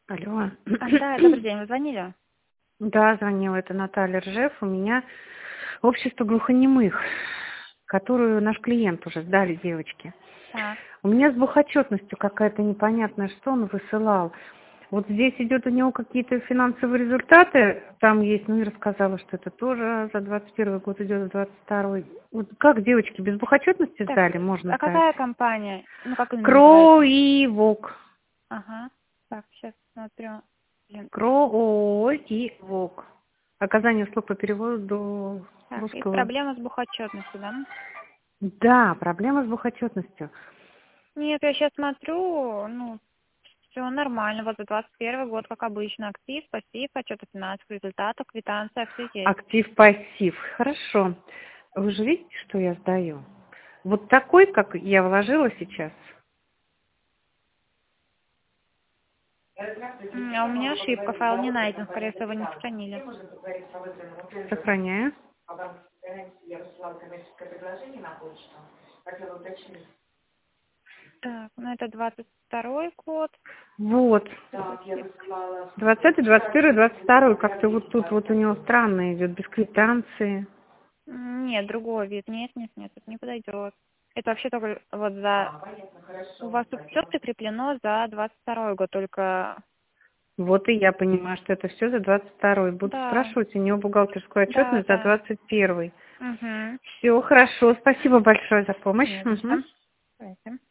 Алло. Да, добрый день, вы звонили? Да, звонила, это Наталья Ржев. У меня общество глухонемых, которую наш клиент уже сдали девочки. Так. У меня с бухотчетностью какая-то непонятная, что он высылал. Вот здесь идет у него какие-то финансовые результаты, там есть, ну и рассказала, что это тоже за 21 год идет, в 22-й. Вот как девочки без бухотчетности Так, сдали, можно а так? какая компания? Ну, как именно КРО называется? и ВОК. Ага. Так, сейчас смотрю. Блин. КРО, ООО и ВОК. Оказание услуг по переводу до Так, и русского. проблема с бухотчетностью, да? Да, проблема с бухотчетностью. Нет, я сейчас смотрю, ну, все нормально. Вот за 21 год, как обычно, актив, пассив, отчет о финансовых результатах, квитанция, все есть. Актив-пассив. Хорошо. Вы же видите, что я сдаю? Вот такой, как я вложила сейчас. А у меня ошибка, файл не найден, скорее всего, не сохранили. Сохраняю. Так, ну это 22 год. Вот. 20-й, 21-й, 22-й. Как-то вот тут вот у него странно идет, без квитанции. Нет, другой вид. Нет, это не подойдет. Это вообще только вот за... У вас тут все прикреплено за 22 год, только... Вот и я понимаю, что это все за 22-й. Буду Да, спрашивать у него бухгалтерскую да, отчетность за да. 21-й. Угу. Все, хорошо. Спасибо большое за помощь. Не за Мгм. что. Давайте.